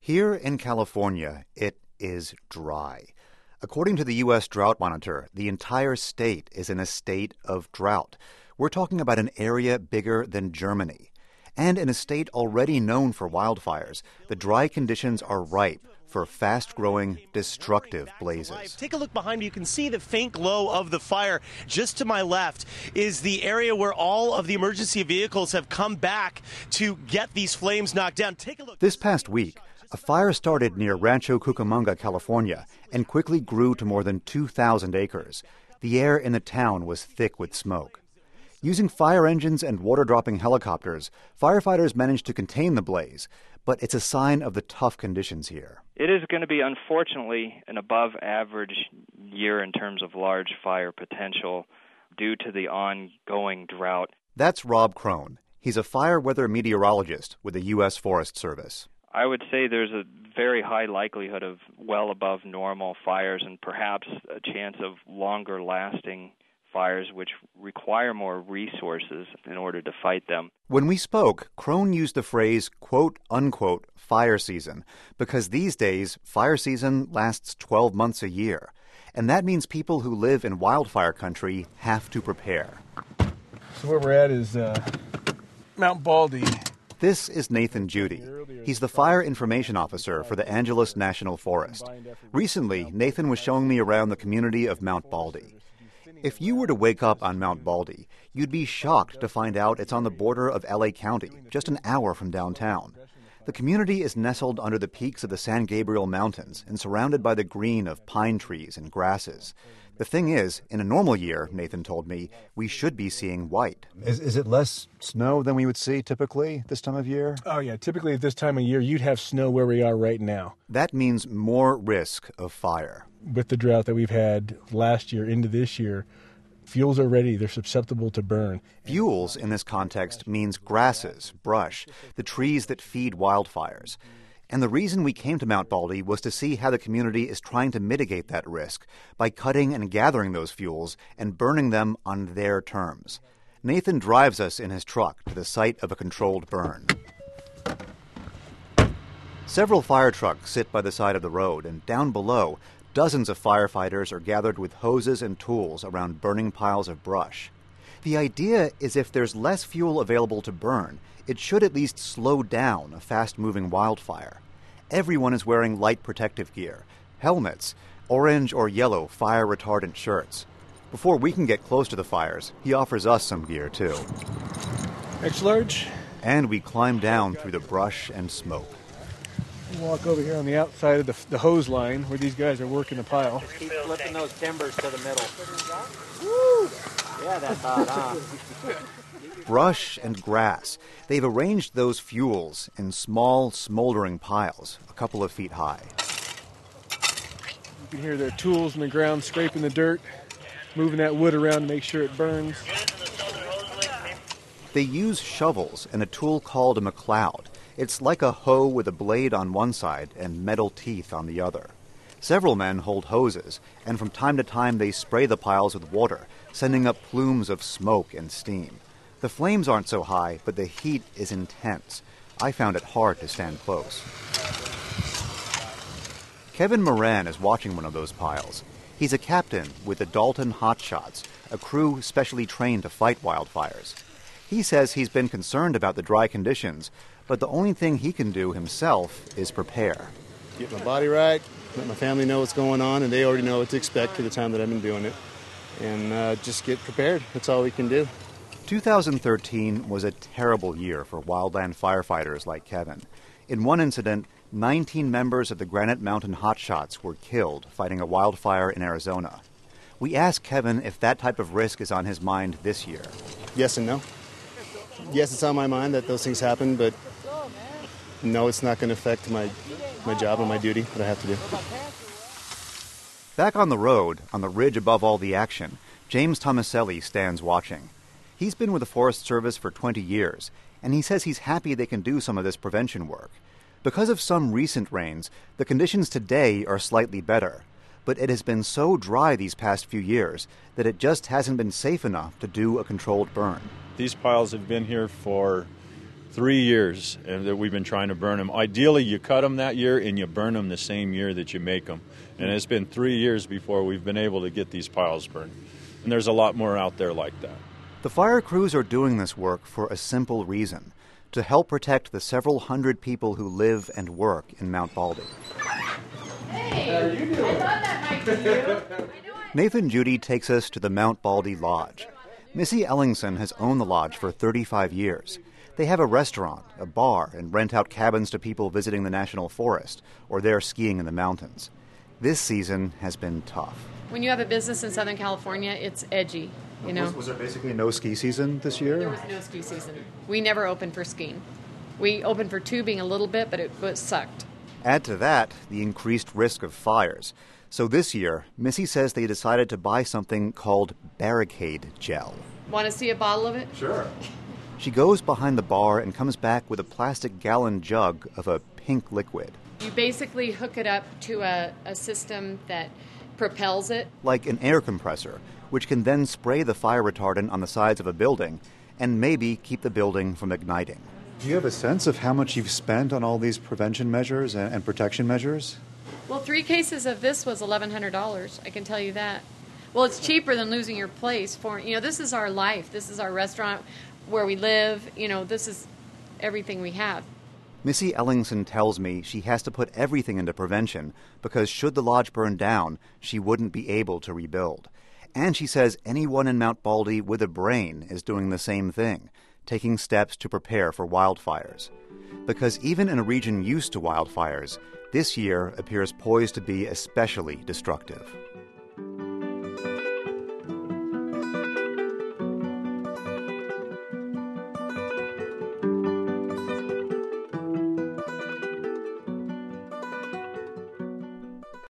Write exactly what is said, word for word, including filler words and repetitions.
Here in California, it is dry. According to the U S Drought Monitor, the entire state is in a state of drought. We're talking about an area bigger than Germany. And in a state already known for wildfires, the dry conditions are ripe for fast-growing, destructive blazes. Take a look behind me. You can see the faint glow of the fire. Just to my left is the area where all of the emergency vehicles have come back to get these flames knocked down. Take a look. This past week, a fire started near Rancho Cucamonga, California, and quickly grew to more than two thousand acres. The air in the town was thick with smoke. Using fire engines and water-dropping helicopters, firefighters managed to contain the blaze, but it's a sign of the tough conditions here. It is going to be, unfortunately, an above-average year in terms of large fire potential due to the ongoing drought. That's Rob Crone. He's a fire weather meteorologist with the U S Forest Service. I would say there's a very high likelihood of well above normal fires and perhaps a chance of longer-lasting fires which require more resources in order to fight them. When we spoke, Crone used the phrase quote-unquote fire season because these days fire season lasts twelve months a year. And that means people who live in wildfire country have to prepare. So where we're at is uh, Mount Baldy. This is Nathan Judy. He's the fire information officer for the Angeles National Forest. Recently, Nathan was showing me around the community of Mount Baldy. If you were to wake up on Mount Baldy, you'd be shocked to find out it's on the border of L A County, just an hour from downtown. The community is nestled under the peaks of the San Gabriel Mountains and surrounded by the green of pine trees and grasses. The thing is, in a normal year, Nathan told me, we should be seeing white. Is, is it less snow than we would see typically this time of year? Oh, yeah. Typically at this time of year, you'd have snow where we are right now. That means more risk of fire. With the drought that we've had last year into this year, fuels are ready. They're susceptible to burn. Fuels, in this context, means grasses, brush, the trees that feed wildfires. And the reason we came to Mount Baldy was to see how the community is trying to mitigate that risk by cutting and gathering those fuels and burning them on their terms. Nathan drives us in his truck to the site of a controlled burn. Several fire trucks sit by the side of the road, and down below, dozens of firefighters are gathered with hoses and tools around burning piles of brush. The idea is if there's less fuel available to burn, it should at least slow down a fast-moving wildfire. Everyone is wearing light protective gear, helmets, orange or yellow fire-retardant shirts. Before we can get close to the fires, he offers us some gear, too. Extra large. And we climb down through the brush and smoke. Walk over here on the outside of the, the hose line where these guys are working the pile. Keep flipping those timbers to the middle. Woo! Yeah, that's hot, huh? Brush and grass. They've arranged those fuels in small, smoldering piles, a couple of feet high. You can hear their tools in the ground scraping the dirt, moving that wood around to make sure it burns. They use shovels and a tool called a McLeod. It's like a hoe with a blade on one side and metal teeth on the other. Several men hold hoses, and from time to time they spray the piles with water, sending up plumes of smoke and steam. The flames aren't so high, but the heat is intense. I found it hard to stand close. Kevin Moran is watching one of those piles. He's a captain with the Dalton Hotshots, a crew specially trained to fight wildfires. He says he's been concerned about the dry conditions, but the only thing he can do himself is prepare. Get my body right, let my family know what's going on, and they already know what to expect for the time that I've been doing it. And uh, just get prepared. That's all we can do. two thousand thirteen was a terrible year for wildland firefighters like Kevin. In one incident, nineteen members of the Granite Mountain Hotshots were killed fighting a wildfire in Arizona. We asked Kevin if that type of risk is on his mind this year. Yes and no. Yes, it's on my mind that those things happen, but no, it's not going to affect my, my job and my duty that I have to do. Back on the road, on the ridge above all the action, James Tomaselli stands watching. He's been with the Forest Service for twenty years, and he says he's happy they can do some of this prevention work. Because of some recent rains, the conditions today are slightly better, but it has been so dry these past few years that it just hasn't been safe enough to do a controlled burn. These piles have been here for three years that we've been trying to burn them. Ideally, you cut them that year and you burn them the same year that you make them. And it's been three years before we've been able to get these piles burned. And there's a lot more out there like that. The fire crews are doing this work for a simple reason: to help protect the several hundred people who live and work in Mount Baldy. Hey, how are you doing? I thought that might be you. Nathan Judy takes us to the Mount Baldy Lodge. Missy Ellingson has owned the lodge for thirty-five years. They have a restaurant, a bar, and rent out cabins to people visiting the National Forest or there skiing in the mountains. This season has been tough. When you have a business in Southern California, it's edgy, you know. Was, was there basically no ski season this year? There was no ski season. We never opened for skiing. We opened for tubing a little bit, but it, it sucked. Add to that the increased risk of fires. So this year, Missy says they decided to buy something called Barricade Gel. Want to see a bottle of it? Sure. She goes behind the bar and comes back with a plastic gallon jug of a pink liquid. You basically hook it up to a, a system that propels it. Like an air compressor, which can then spray the fire retardant on the sides of a building and maybe keep the building from igniting. Do you have a sense of how much you've spent on all these prevention measures and, and protection measures? Well, three cases of this was eleven hundred dollars, I can tell you that. Well, it's cheaper than losing your place. For, you know, this is our life. This is our restaurant where we live. You know, this is everything we have. Missy Ellingson tells me she has to put everything into prevention because should the lodge burn down, she wouldn't be able to rebuild. And she says anyone in Mount Baldy with a brain is doing the same thing, taking steps to prepare for wildfires. Because even in a region used to wildfires, this year appears poised to be especially destructive.